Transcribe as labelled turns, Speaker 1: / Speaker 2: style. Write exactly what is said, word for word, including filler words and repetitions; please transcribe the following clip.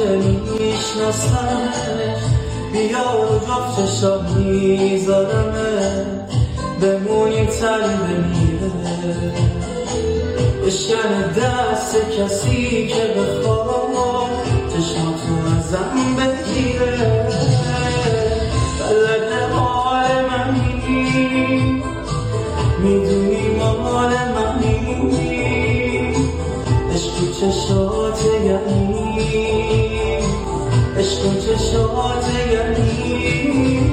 Speaker 1: که میشناسمش، بیا جفت چشات میذارمه بمونی تری بمیره، بشکنه دست کسی که بخواد چشماتو ازم بگیره. بلد حال منی، میدونی مال منی، عشق تو چشات یعنی، عشق تو چشات یعنی